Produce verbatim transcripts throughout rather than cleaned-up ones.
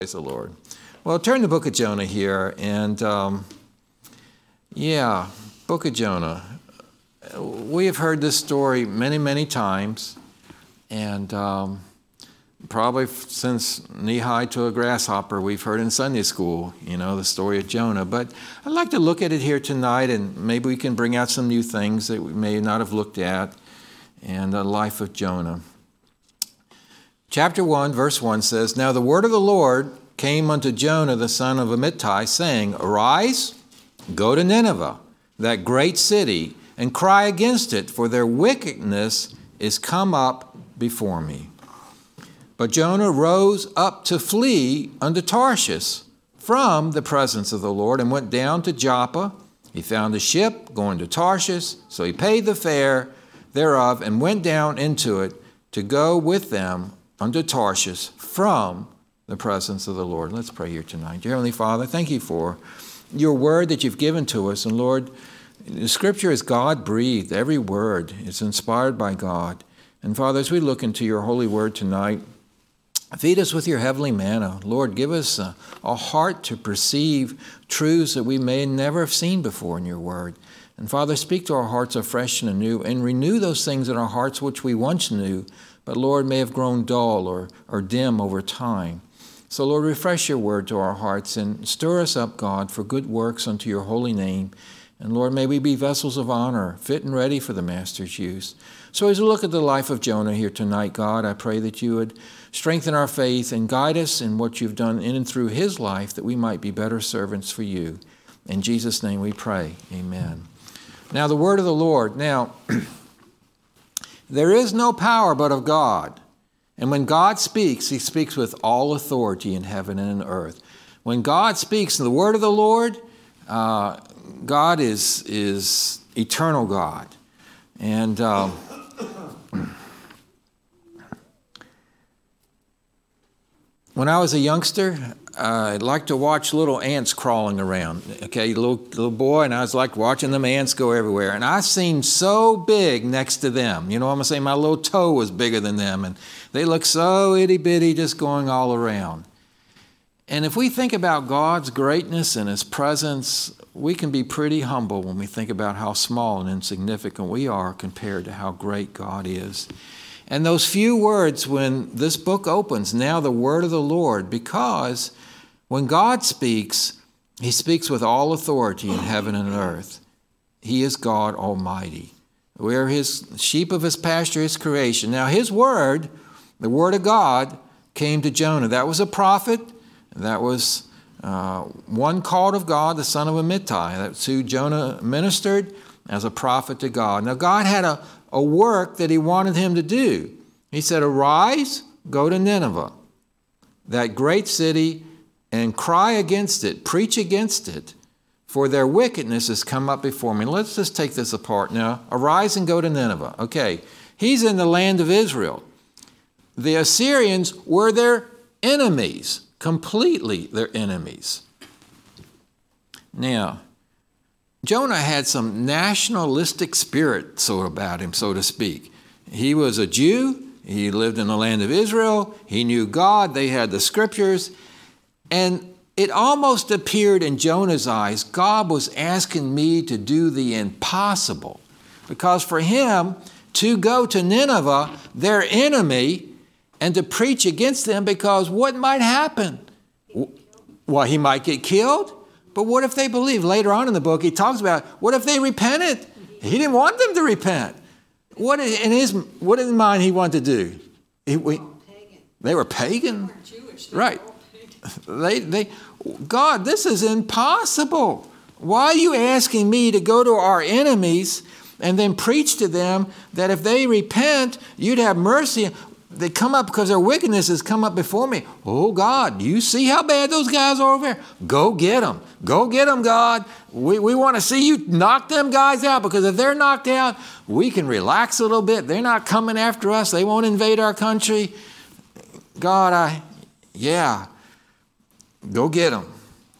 Praise the Lord. Well, turn the book of Jonah here, and um, yeah, book of Jonah. We have heard this story many, many times, and um, probably since knee-high to a grasshopper, we've heard in Sunday school, you know, the story of Jonah. But I'd like to look at it here tonight, and maybe we can bring out some new things that we may not have looked at in the life of Jonah. Chapter one, verse one says, "Now the word of the Lord came unto Jonah the son of Amittai, saying, Arise, go to Nineveh, that great city, and cry against it, for their wickedness is come up before me. But Jonah rose up to flee unto Tarshish from the presence of the Lord, and went down to Joppa. He found a ship going to Tarshish, so he paid the fare thereof, and went down into it to go with them unto Tarshish from the presence of the Lord." Let's pray here tonight. Dear Heavenly Father, thank you for your word that you've given to us. And Lord, the Scripture is God-breathed. Every word is inspired by God. And Father, as we look into your holy word tonight, feed us with your heavenly manna. Lord, give us a, a heart to perceive truths that we may never have seen before in your word. And Father, speak to our hearts afresh and anew, and renew those things in our hearts which we once knew, but Lord, may have grown dull or, or dim over time. So Lord, refresh your word to our hearts and stir us up, God, for good works unto your holy name. And Lord, may we be vessels of honor, fit and ready for the Master's use. So as we look at the life of Jonah here tonight, God, I pray that you would strengthen our faith and guide us in what you've done in and through his life, that we might be better servants for you. In Jesus' name we pray. Amen. Now the word of the Lord. Now, there is no power but of God. And when God speaks, he speaks with all authority in heaven and in earth. When God speaks the word of the Lord, uh, God is, is eternal God. And um, when I was a youngster, uh, I'd like to watch little ants crawling around. Okay, little little boy, and I was like watching them ants go everywhere. And I seemed so big next to them. You know what I'm saying? My little toe was bigger than them, and they look so itty-bitty just going all around. And if we think about God's greatness and his presence, we can be pretty humble when we think about how small and insignificant we are compared to how great God is. And those few words when this book opens, now the word of the Lord, because when God speaks, he speaks with all authority in heaven and earth. He is God Almighty. We are his sheep of his pasture, his creation. Now his word, the word of God, came to Jonah. That was a prophet. That was uh, one called of God, the son of Amittai. That's who Jonah ministered as a prophet to God. Now God had a, a work that he wanted him to do. He said, "Arise, go to Nineveh, that great city, and cry against it, preach against it, for their wickedness has come up before me." Let's just take this apart now. Arise and go to Nineveh. Okay, he's in the land of Israel. The Assyrians were their enemies, completely their enemies. Now, Jonah had some nationalistic spirit so about him, so to speak. He was a Jew. He lived in the land of Israel. He knew God. They had the scriptures. And it almost appeared in Jonah's eyes, God was asking me to do the impossible. Because for him to go to Nineveh, their enemy, and to preach against them, because what might happen? Well, he might get killed. But what if they believe? Later on in the book, he talks about, what if they repented? He didn't want them to repent. What in his what in mind he wanted to do? He, we, they were pagan. They weren't Jewish. They Right. were all pagan. They, they, God, this is impossible. Why are you asking me to go to our enemies and then preach to them that if they repent, you'd have mercy? They come up because their wickedness has come up before me. Oh, God, you see how bad those guys are over there? Go get them. Go get them, God. We, we want to see you knock them guys out, because if they're knocked out, we can relax a little bit. They're not coming after us. They won't invade our country. God, I, yeah, go get them.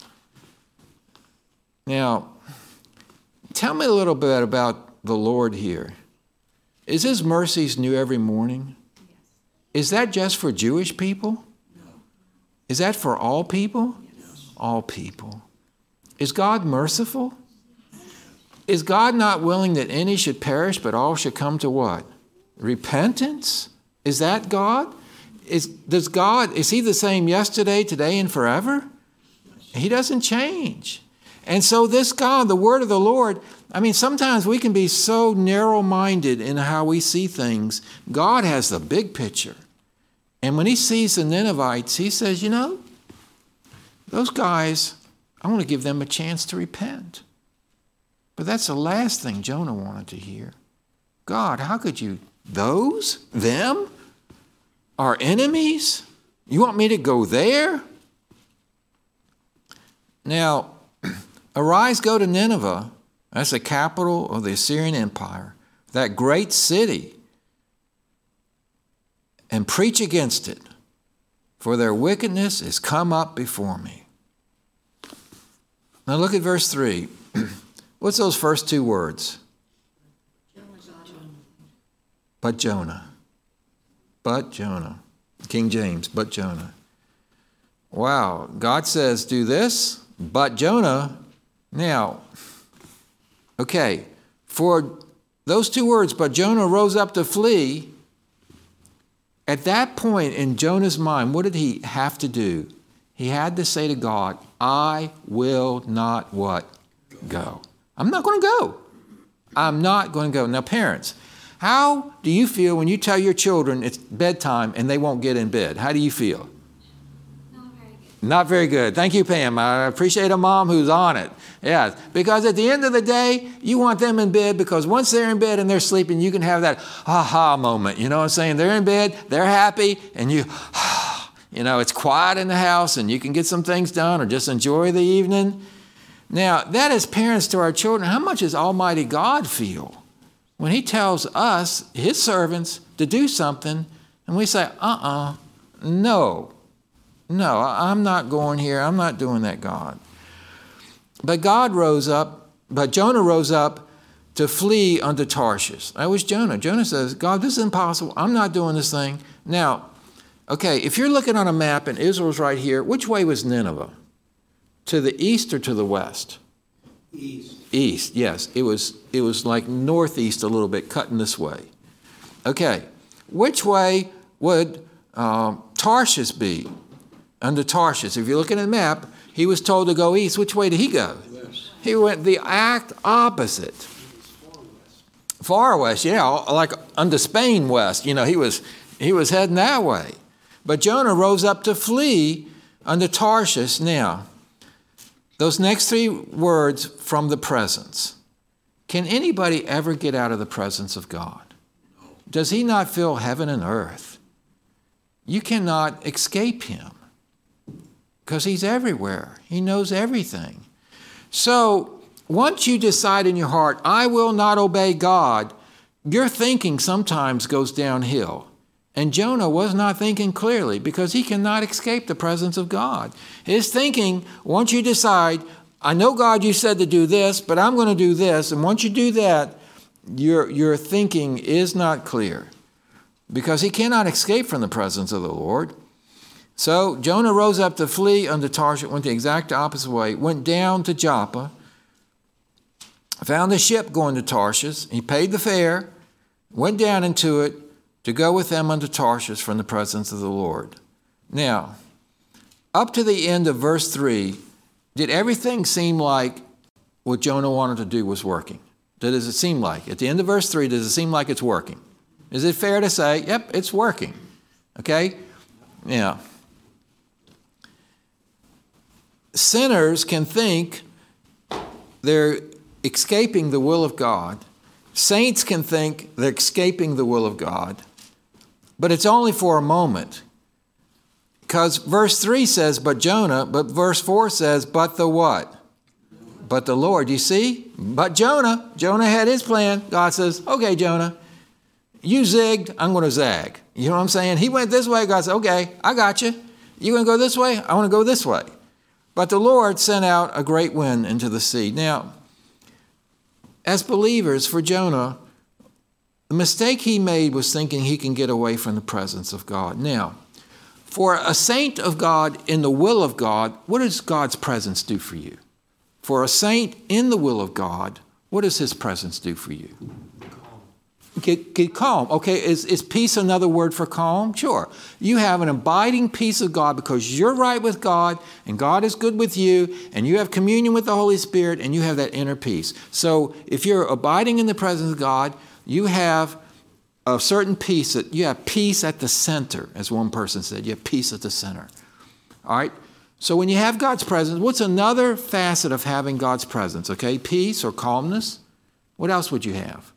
Now, tell me a little bit about the Lord here. Is his mercies new every morning? Is that just for Jewish people? No. Is that for all people? Yes. All people. Is God merciful? Is God not willing that any should perish, but all should come to what? Repentance? Is that God? Is, does God, is he the same yesterday, today, and forever? He doesn't change. And so this God, the word of the Lord, I mean, sometimes we can be so narrow-minded in how we see things. God has the big picture. And when he sees the Ninevites, he says, you know, those guys, I want to give them a chance to repent. But that's the last thing Jonah wanted to hear. God, how could you, those, them, our enemies? You want me to go there? Now, arise, go to Nineveh. That's the capital of the Assyrian Empire, that great city, and preach against it, for their wickedness is come up before me. Now look at verse three. What's those first two words? But Jonah. But Jonah. King James, but Jonah. Wow, God says do this, but Jonah. Now, okay, for those two words, but Jonah rose up to flee. At that point in Jonah's mind, what did he have to do? He had to say to God, I will not what? Go. I'm not going to go. I'm not going to go. Now, parents, how do you feel when you tell your children it's bedtime and they won't get in bed? How do you feel? Not very good. Not very good. Thank you, Pam. I appreciate a mom who's on it. Yeah, because at the end of the day, you want them in bed because once they're in bed and they're sleeping, you can have that aha moment. You know what I'm saying? They're in bed, they're happy, and you, you know, it's quiet in the house and you can get some things done or just enjoy the evening. Now, that as parents to our children, how much does Almighty God feel when he tells us, his servants, to do something and we say, uh-uh, no, no, I'm not going here. I'm not doing that, God. But God rose up, but Jonah rose up to flee unto Tarshish. That was Jonah. Jonah says, God, this is impossible. I'm not doing this thing. Now, okay, if you're looking on a map and Israel's right here, which way was Nineveh? To the east or to the west? East. East, yes. It was, it was like northeast a little bit, cutting this way. Okay, which way would um, Tarshish be? Under Tarshish, if you're looking at the map, he was told to go east. Which way did he go? West. He went the exact opposite. Far west. Far west, yeah, like under Spain west. You know, he was he was heading that way. But Jonah rose up to flee unto Tarshish. Now, those next three words, from the presence. Can anybody ever get out of the presence of God? Does he not fill heaven and earth? You cannot escape him because he's everywhere. He knows everything. So once you decide in your heart, I will not obey God, your thinking sometimes goes downhill. And Jonah was not thinking clearly because he cannot escape the presence of God. His thinking, once you decide, I know, God, you said to do this, but I'm going to do this. And once you do that, your, your thinking is not clear because he cannot escape from the presence of the Lord. So Jonah rose up to flee unto Tarshish, went the exact opposite way, went down to Joppa, found a ship going to Tarshish. He paid the fare, went down into it, to go with them unto Tarshish from the presence of the Lord. Now, up to the end of verse three, did everything seem like what Jonah wanted to do was working? Does it seem like? At the end of verse three, does it seem like it's working? Is it fair to say, yep, it's working? Okay? Yeah. Sinners can think they're escaping the will of God. Saints can think they're escaping the will of God. But it's only for a moment. Because verse three says, but Jonah, but verse four says, but the what? But the Lord. You see? But Jonah. Jonah had his plan. God says, okay, Jonah, you zigged, I'm going to zag. You know what I'm saying? He went this way. God said, okay, I got you. You going to go this way? I want to go this way. But the Lord sent out a great wind into the sea. Now, as believers, for Jonah, the mistake he made was thinking he can get away from the presence of God. Now, For a saint of God in the will of God, what does God's presence do for you? For a saint in the will of God, what does his presence do for you? Get, get calm. Okay, is, is peace another word for calm? Sure. You have an abiding peace of God because you're right with God and God is good with you and you have communion with the Holy Spirit and you have that inner peace. So if you're abiding in the presence of God, you have a certain peace. That you have peace at the center, as one person said. You have peace at the center. All right? So when you have God's presence, what's another facet of having God's presence? Okay, peace or calmness. What else would you have?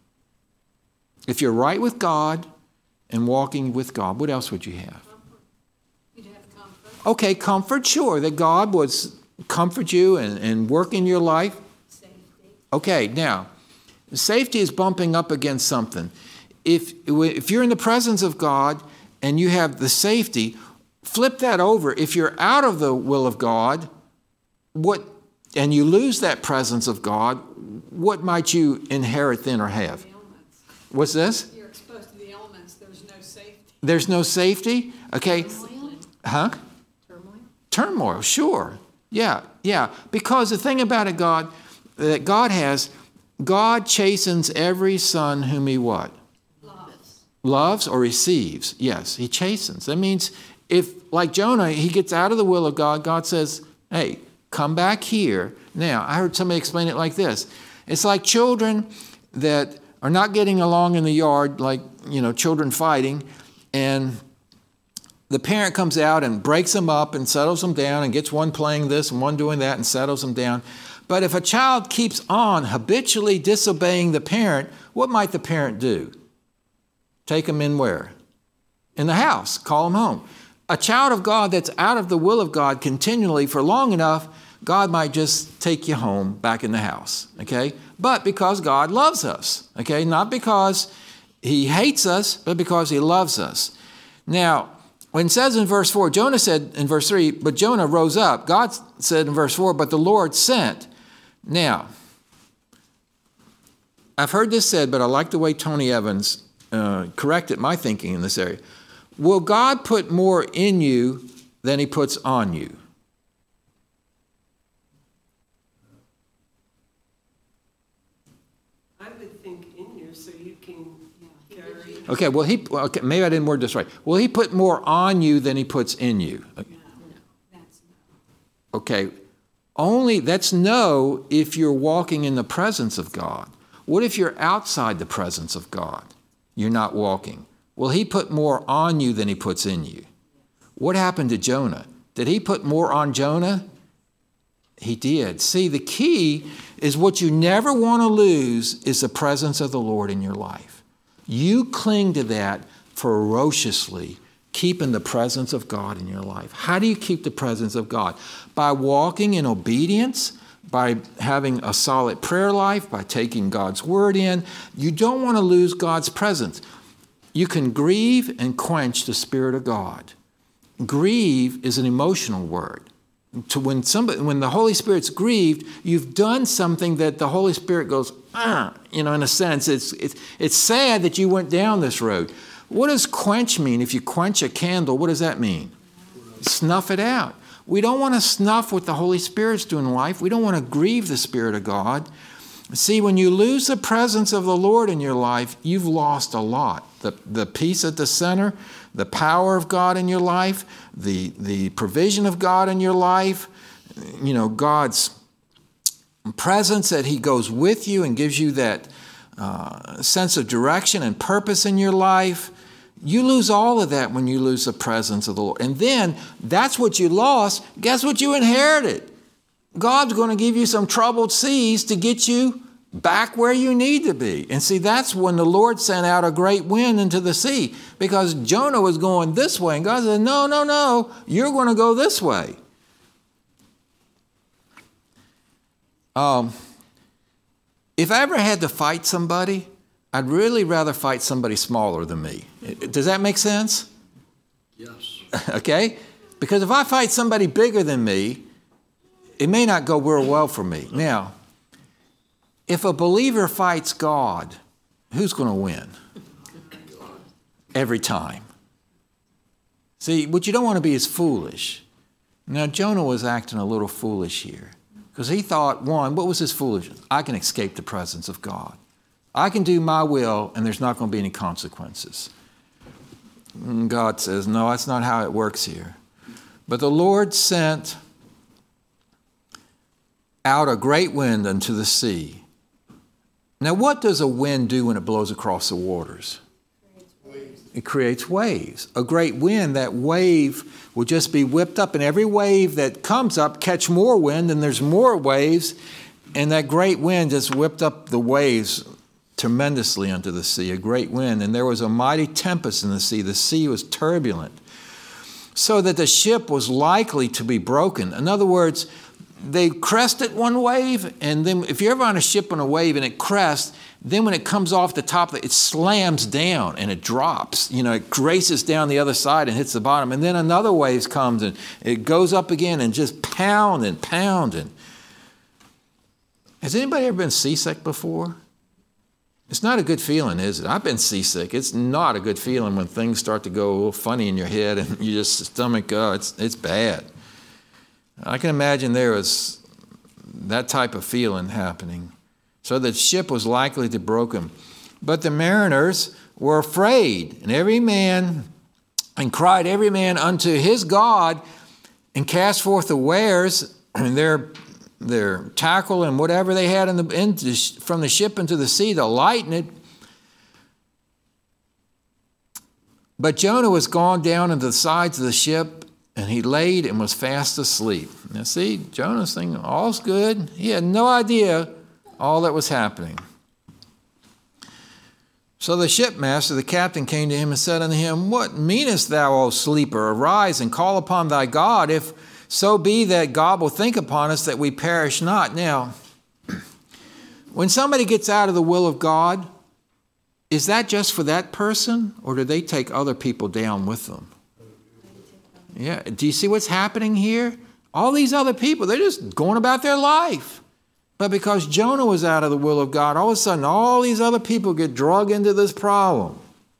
If you're right with God and walking with God, what else would you have? You'd have comfort. Okay, comfort, sure, that God would comfort you and, and work in your life. Safety. Okay, now, safety is bumping up against something. If, if you're in the presence of God and you have the safety, flip that over. If you're out of the will of God, what, and you lose that presence of God, what might you inherit then or have? What's this? You're exposed to the elements. There's no safety. There's no safety? Okay. Turmoil? Huh? Turmoil? Turmoil, sure. Yeah, yeah. Because the thing about it, God, that God has, God chastens every son whom he what? Loves. Loves or receives. Yes, he chastens. That means if, like Jonah, he gets out of the will of God, God says, hey, come back here. Now, I heard somebody explain it like this. It's like children that are not getting along in the yard, like, you know, children fighting, and the parent comes out and breaks them up and settles them down and gets one playing this and one doing that and settles them down. But if a child keeps on habitually disobeying the parent, what might the parent do? Take them in where? In the house, call them home. A child of God that's out of the will of God continually for long enough, God might just take you home back in the house, okay? But because God loves us, okay? Not because he hates us, but because he loves us. Now, when it says in verse four, Jonah said in verse three, but Jonah rose up. God said in verse four, but the Lord sent. Now, I've heard this said, but I like the way Tony Evans uh, corrected my thinking in this area. Will God put more in you than he puts on you? I would think in you so you can carry. Okay, well, he, well, okay, maybe I didn't word this right. Will he put more on you than he puts in you? No, that's no. Okay, only, that's no if you're walking in the presence of God. What if you're outside the presence of God? You're not walking. Will he put more on you than he puts in you? What happened to Jonah? Did he put more on Jonah? He did. See, the key is what you never want to lose is the presence of the Lord in your life. You cling to that ferociously, keeping the presence of God in your life. How do you keep the presence of God? By walking in obedience, by having a solid prayer life, by taking God's word in. You don't want to lose God's presence. You can grieve and quench the Spirit of God. Grieve is an emotional word. To when somebody, when the Holy Spirit's grieved, you've done something that the Holy Spirit goes, ah, you know, in a sense, it's, it's, it's sad that you went down this road. What does quench mean? If you quench a candle, what does that mean? Snuff it out. We don't want to snuff what the Holy Spirit's doing in life. We don't want to grieve the Spirit of God. See, when you lose the presence of the Lord in your life, you've lost a lot. The, the peace at the center, the power of God in your life, the, the provision of God in your life, you know, God's presence that he goes with you and gives you that uh, sense of direction and purpose in your life. You lose all of that when you lose the presence of the Lord. And then that's what you lost. Guess what you inherited? God's going to give you some troubled seas to get you back where you need to be. And see, that's when the Lord sent out a great wind into the sea, because Jonah was going this way. And God said, no, no, no, you're going to go this way. Um, if I ever had to fight somebody, I'd really rather fight somebody smaller than me. Does that make sense? Yes. Okay? Because if I fight somebody bigger than me, it may not go real well for me. Now, if a believer fights God, who's going to win? Every time. See, what you don't want to be is foolish. Now, Jonah was acting a little foolish here because he thought, one, what was his foolishness? I can escape the presence of God. I can do my will, and there's not going to be any consequences. And God says, no, that's not how it works here. But the Lord sent out a great wind unto the sea. Now, what does a wind do when it blows across the waters? It creates waves. A great wind, that wave will just be whipped up, and every wave that comes up catch more wind, and there's more waves, and that great wind just whipped up the waves tremendously unto the sea, a great wind. And there was a mighty tempest in the sea. The sea was turbulent, so that the ship was likely to be broken. In other words, they crested one wave, and then if you're ever on a ship on a wave and it crests, then when it comes off the top, it slams down and it drops. You know, it races down the other side and hits the bottom. And then another wave comes and it goes up again and just pound and pound. And has anybody ever been seasick before? It's not a good feeling, is it? I've been seasick. It's not a good feeling when things start to go a little funny in your head and you just stomach, oh, it's, it's bad. I can imagine there was that type of feeling happening. So the ship was likely to be broken. But the mariners were afraid, and every man, and cried every man unto his God, and cast forth the wares, and their, their tackle and whatever they had in the, into, from the ship into the sea to lighten it. But Jonah was gone down into the sides of the ship, and he laid and was fast asleep. Now see, Jonah's thinking, all's good. He had no idea all that was happening. So the shipmaster, the captain, came to him and said unto him, what meanest thou, O sleeper? Arise and call upon thy God, if so be that God will think upon us that we perish not. Now, when somebody gets out of the will of God, is that just for that person, or do they take other people down with them? Yeah, do you see what's happening here? All these other people, they're just going about their life. But because Jonah was out of the will of God, all of a sudden all these other people get dragged into this problem.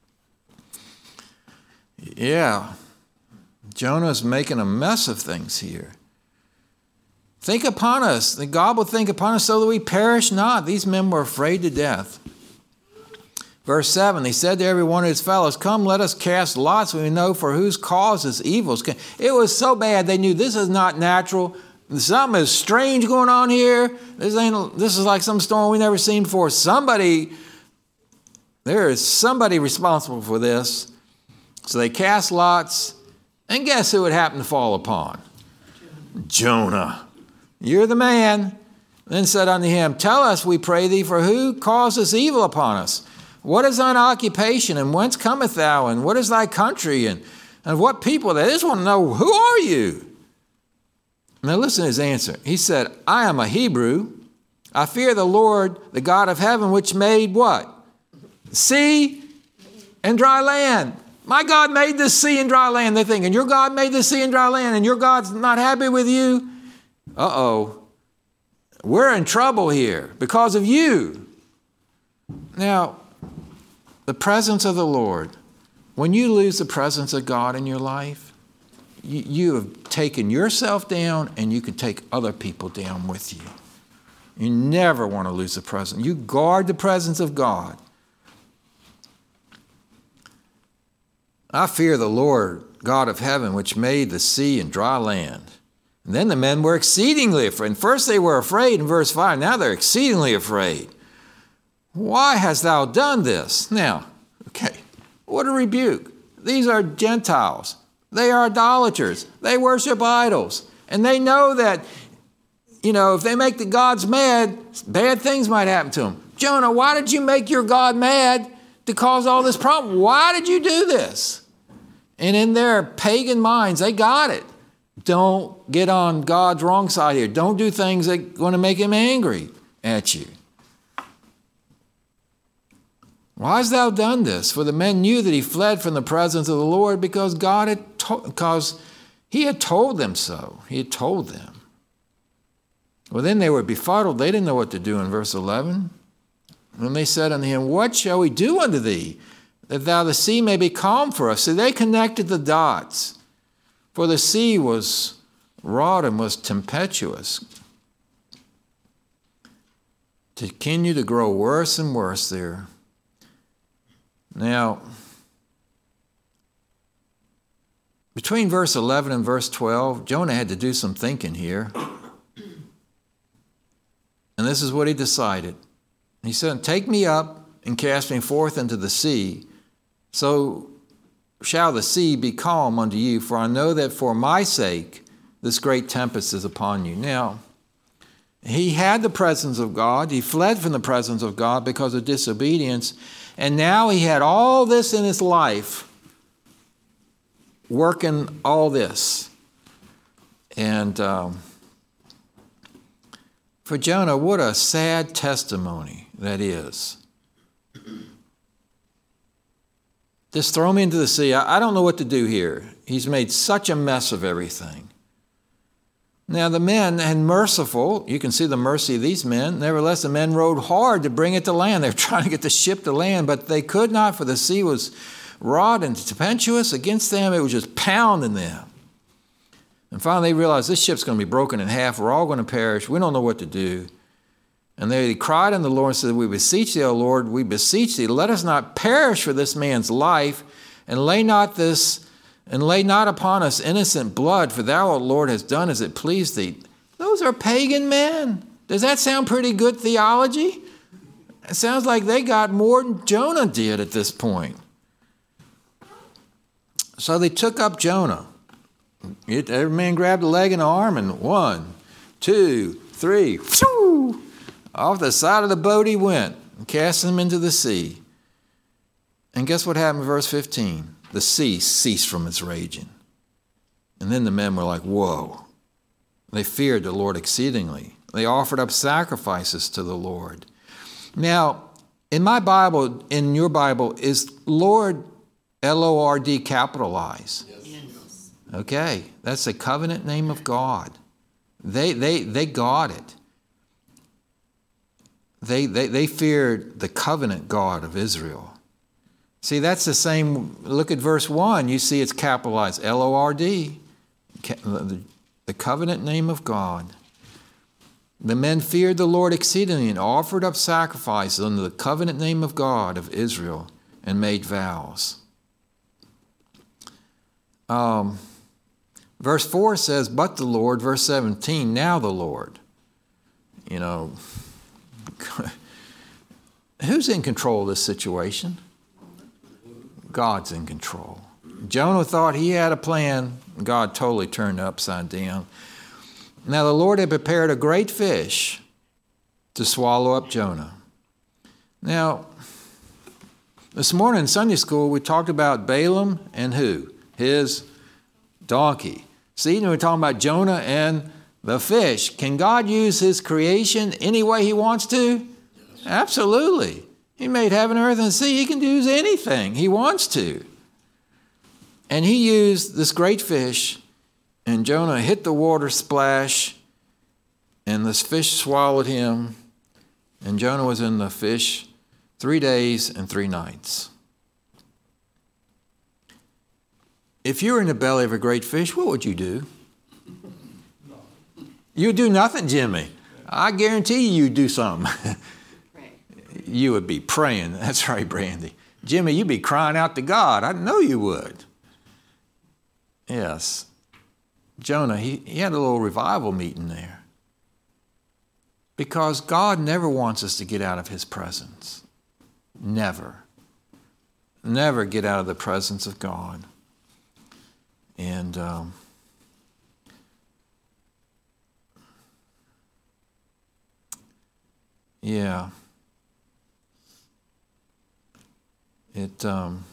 Yeah, Jonah's making a mess of things here. Think upon us, that God will think upon us so that we perish not. These men were afraid to death. Verse seven, he said to every one of his fellows, come, let us cast lots, we know for whose cause is evils. It was so bad they knew this is not natural. Something is strange going on here. This ain't. This is like some storm we never seen before. Somebody, there is somebody responsible for this. So they cast lots, and guess who it happened to fall upon? Jonah. You're the man. Then said unto him, tell us, we pray thee, for who causes evil upon us? What is thine occupation, and whence cometh thou, and what is thy country, and, and what people? They just want to know, who are you? Now listen to his answer. He said, I am a Hebrew. I fear the Lord, the God of heaven, which made what? Sea and dry land. My God made this sea and dry land. They're thinking, your God made this sea and dry land, and your God's not happy with you? Uh-oh. We're in trouble here because of you. Now, the presence of the Lord, when you lose the presence of God in your life, you, you have taken yourself down, and you can take other people down with you. You never want to lose the presence. You guard the presence of God. I fear the Lord, God of heaven, which made the sea and dry land. And then the men were exceedingly afraid. And first they were afraid in verse five. Now they're exceedingly afraid. Why hast thou done this? Now, okay, what a rebuke. These are Gentiles. They are idolaters. They worship idols. And they know that, you know, if they make the gods mad, bad things might happen to them. Jonah, why did you make your God mad to cause all this problem? Why did you do this? And in their pagan minds, they got it. Don't get on God's wrong side here. Don't do things that are going to make him angry at you. Why hast thou done this? For the men knew that he fled from the presence of the Lord because God had to- because he had told them so. He had told them. Well, then they were befuddled. They didn't know what to do in verse eleven. And they said unto him, what shall we do unto thee, that thou the sea may be calm for us? So they connected the dots. For the sea was wrought and was tempestuous. To continue to grow worse and worse there. Now, between verse eleven and verse twelve, Jonah had to do some thinking here. And this is what he decided. He said, take me up and cast me forth into the sea, so shall the sea be calm unto you, for I know that for my sake this great tempest is upon you. Now, he had the presence of God. He fled from the presence of God because of disobedience. And now he had all this in his life, working all this. And um, for Jonah, what a sad testimony that is. Just throw me into the sea. I, I don't know what to do here. He's made such a mess of everything. Now the men, and merciful, you can see the mercy of these men. Nevertheless, the men rowed hard to bring it to land. They were trying to get the ship to land, but they could not, for the sea was wrought and tempestuous against them. It was just pounding them. And finally they realized this ship's going to be broken in half. We're all going to perish. We don't know what to do. And they cried unto the Lord and said, we beseech thee, O Lord, we beseech thee, let us not perish for this man's life, and lay not this And lay not upon us innocent blood, for thou, O Lord, hast done as it pleased thee. Those are pagan men. Does that sound pretty good theology? It sounds like they got more than Jonah did at this point. So they took up Jonah. Every man grabbed a leg and an arm, and one, two, three, whoo, off the side of the boat he went, and cast him into the sea. And guess what happened in verse fifteen? The sea ceased from its raging. And then the men were like, whoa. They feared the Lord exceedingly. They offered up sacrifices to the Lord. Now, in my Bible, in your Bible, is Lord, L O R D, capitalized? Yes. Okay, that's the covenant name of God. They, they, they got it. They, they, they feared the covenant God of Israel. See, that's the same. Look at verse one. You see it's capitalized, L O R D, the covenant name of God. The men feared the Lord exceedingly and offered up sacrifices under the covenant name of God of Israel and made vows. Um, verse four says, but the Lord. Verse seventeen, now the Lord. You know, who's in control of this situation? God's in control. Jonah thought he had a plan. God totally turned it upside down. Now the Lord had prepared a great fish to swallow up Jonah. Now, this morning in Sunday school, we talked about Balaam and who? His donkey. See, we're talking about Jonah and the fish. Can God use his creation any way he wants to? Yes. Absolutely. He made heaven, earth, and sea. He can use anything he wants to. And he used this great fish, and Jonah hit the water splash, and this fish swallowed him, and Jonah was in the fish three days and three nights. If you were in the belly of a great fish, what would you do? You'd do nothing, Jimmy. I guarantee you you'd do something. You would be praying. That's right, Brandy. Jimmy, you'd be crying out to God. I know you would. Yes. Jonah, he, he had a little revival meeting there. Because God never wants us to get out of his presence. Never. Never get out of the presence of God. And um, yeah. It, um,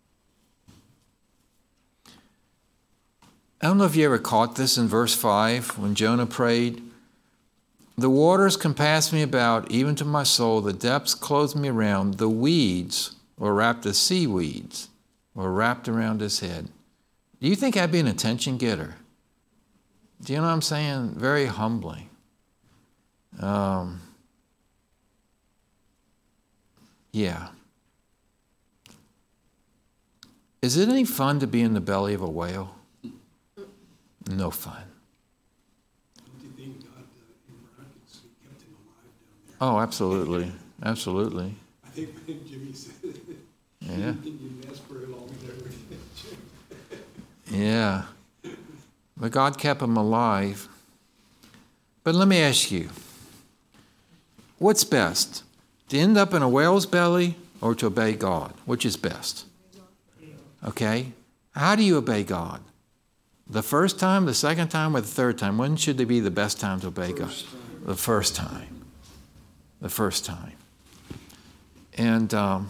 I don't know if you ever caught this in verse five when Jonah prayed. The waters compassed me about, even to my soul. The depths closed me around. The weeds, or wrapped the seaweeds, were wrapped around his head. Do you think I'd be an attention getter? Do you know what I'm saying? Very humbling. Um, yeah. Is it any fun to be in the belly of a whale? No fun. Don't you think God, uh, miraculously kept him alive down there? Oh, absolutely. Absolutely. I think when Jimmy said it, Yeah. didn't you mess for long there with Jim? Yeah. But God kept him alive. But let me ask you, what's best? To end up in a whale's belly or to obey God? Which is best? Okay? How do you obey God? The first time, the second time, or the third time? When should there be the best time to obey God? The first time. The first time. And um,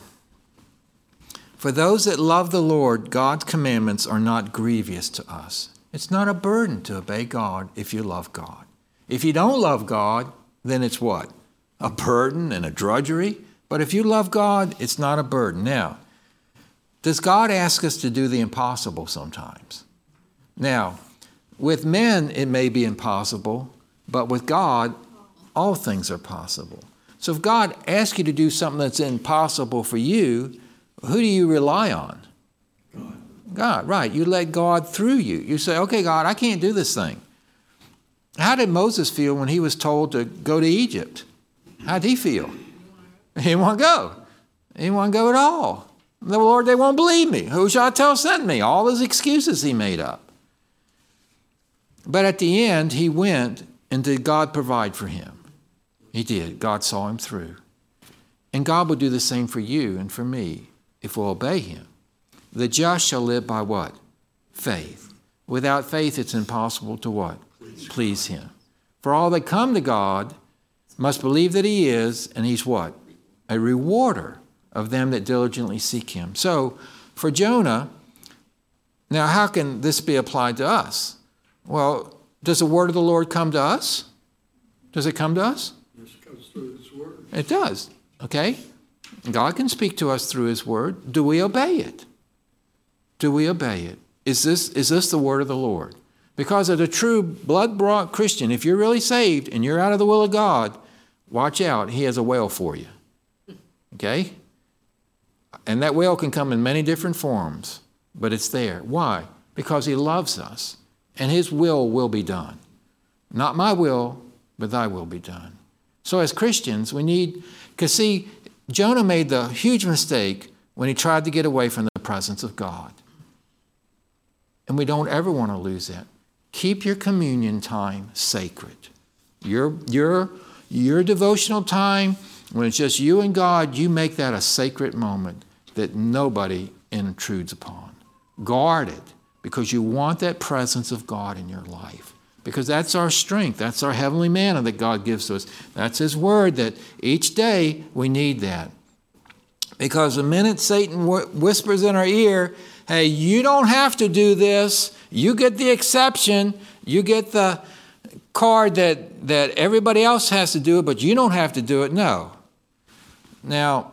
for those that love the Lord, God's commandments are not grievous to us. It's not a burden to obey God if you love God. If you don't love God, then it's what? A burden and a drudgery. But if you love God, it's not a burden. Now, does God ask us to do the impossible sometimes? Now, with men, it may be impossible, but with God, all things are possible. So if God asks you to do something that's impossible for you, who do you rely on? God. God, right. You let God through you. You say, okay, God, I can't do this thing. How did Moses feel when he was told to go to Egypt? How did he feel? He didn't want to go. He didn't want to go at all. The Lord, they won't believe me. Who shall I tell sent me? All those excuses he made up. But at the end, he went, and did God provide for him? He did. God saw him through. And God will do the same for you and for me if we'll obey him. The just shall live by what? Faith. Without faith, it's impossible to what? Please, Please him. For all that come to God must believe that he is, and he's what? A rewarder of them that diligently seek him. So, for Jonah, now how can this be applied to us? Well, does the word of the Lord come to us? Does it come to us? This comes through his word. It does, okay? God can speak to us through his word. Do we obey it? Do we obey it? Is this, is this the word of the Lord? Because of the true blood-brought Christian, if you're really saved and you're out of the will of God, watch out, he has a whale for you, okay? And that whale can come in many different forms, but it's there. Why? Because he loves us, and his will will be done. Not my will, but thy will be done. So as Christians, we need, because see, Jonah made the huge mistake when he tried to get away from the presence of God. And we don't ever want to lose that. Keep your communion time sacred. Your, your, your devotional time, when it's just you and God, you make that a sacred moment that nobody intrudes upon. Guard it, because you want that presence of God in your life. Because that's our strength. That's our heavenly manna that God gives to us. That's his word that each day we need that. Because the minute Satan whispers in our ear, hey, you don't have to do this. You get the exception. You get the card that, that everybody else has to do it, but you don't have to do it. No. Now,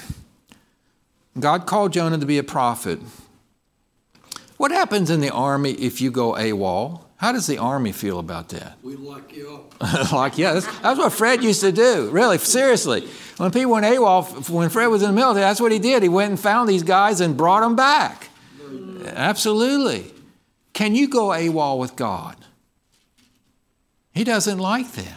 God called Jonah to be a prophet. What happens in the army if you go AWOL? How does the army feel about that? We lock you up. Like, yeah, that's, that's what Fred used to do. Really, seriously. When people went AWOL, when Fred was in the military, that's what he did. He went and found these guys and brought them back. Absolutely. Can you go AWOL with God? He doesn't like that.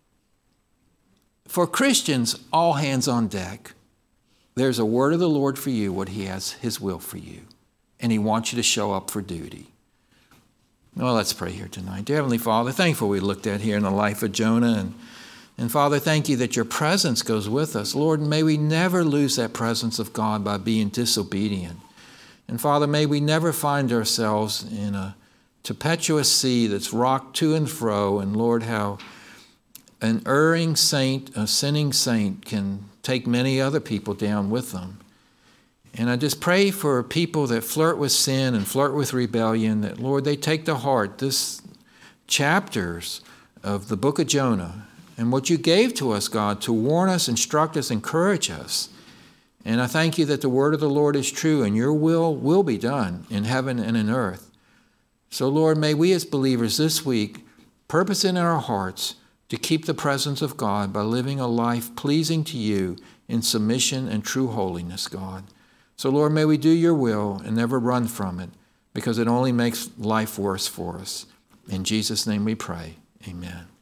For Christians, all hands on deck. There's a word of the Lord for you, what he has, his will for you. And he wants you to show up for duty. Well, let's pray here tonight. Dear Heavenly Father, thankful we looked at here in the life of Jonah. And, and Father, thank you that your presence goes with us. Lord, may we never lose that presence of God by being disobedient. And Father, may we never find ourselves in a tempestuous sea that's rocked to and fro. And Lord, how an erring saint, a sinning saint, can take many other people down with them. And I just pray for people that flirt with sin and flirt with rebellion, that, Lord, they take to heart this chapters of the book of Jonah and what you gave to us, God, to warn us, instruct us, encourage us. And I thank you that the word of the Lord is true and your will will be done in heaven and in earth. So, Lord, may we as believers this week purpose in our hearts to keep the presence of God by living a life pleasing to you in submission and true holiness, God. So, Lord, may we do your will and never run from it, because it only makes life worse for us. In Jesus' name we pray. Amen.